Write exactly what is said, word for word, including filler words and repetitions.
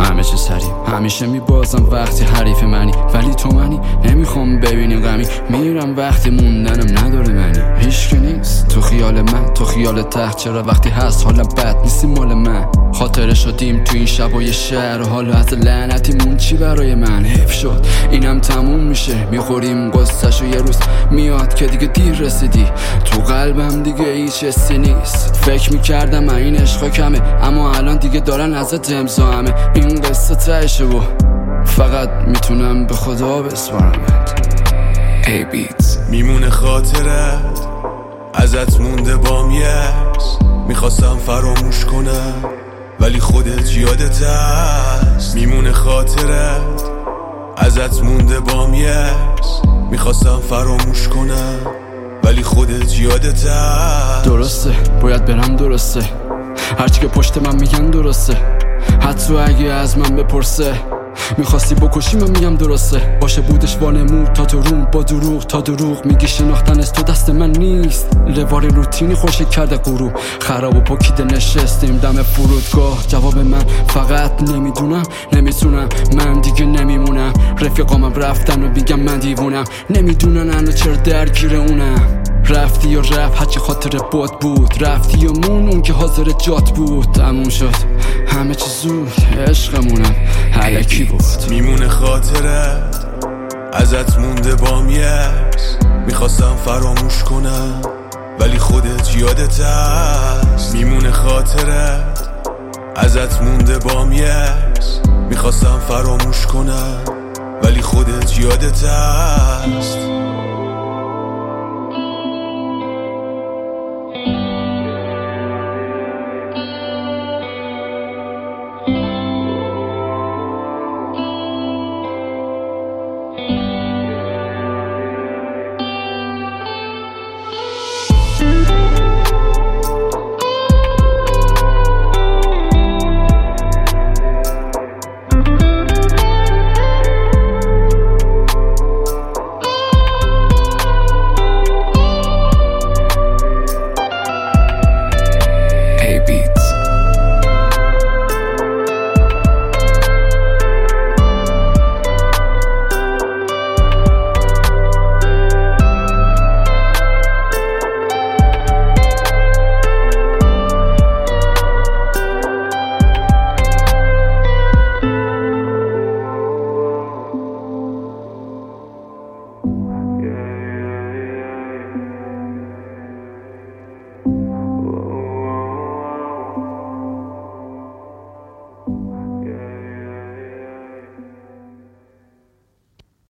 همه چه سریع همیشه میبازم وقتی حریف منی، ولی تو منی نمیخوام ببینی غمی. میرم وقتی موندنم نداره معنی. هیچکی نیست تو خیال من، تو خیال ته. چرا وقتی هست حالم بد نیستی مال من؟ خاطره شدیم تو این شبای شهر، حالا از لعنتیمون چی برای من؟ حیف شد اینم تموم میشه، میخوریم قصه‌شو یه روز میاد که دیگه دیر رسیدی. تو قلبم دیگه هیچ حسی نیست. فکر میکردم این عشقا کمه، اما الان دیگه دارن ازت امضا همه. این قصه تهشه و فقط میتونم به خدا بسپارمت. ای بیت میمونه خاطرت ازت مونده بام یس. میخواستم فراموش کنم ولی خودت یادت هست. میمونه خاطرت ازت مونده بام یس. میخواستم فراموش کنم ولی خودت یادت هست. درسته باید برم، درسته هرچی که پشت من میگن درسته. حتی اگه از من بپرسه میخواستی بکشی من میگم درسته. باشه بودش وانمود تا تو روم با دروغ تا دروغ میگی شناختن از تو دست من نیست. روار روتینی خوشی کرده غروب خراب و پاکیده نشستیم دم فرودگاه. جواب من فقط نمیدونم نمیتونم، من دیگه نمیمونم. رفیقامم رفتن و میگم من دیوونم، نمیدونن انا چرا درگیر اونم. رفتی و رفت هرچی خاطر باد بود، رفتی و مون اون که حاضر جات بود. تموم شد همه چی زود، عشقمونم الکی بود. میمونه خاطرت ازت مونده بام یس. میخواستم فراموش کنم ولی خودت یادت هست. میمونه خاطرت ازت مونده بام یس. میخواستم فراموش کنم ولی خودت یادت هست.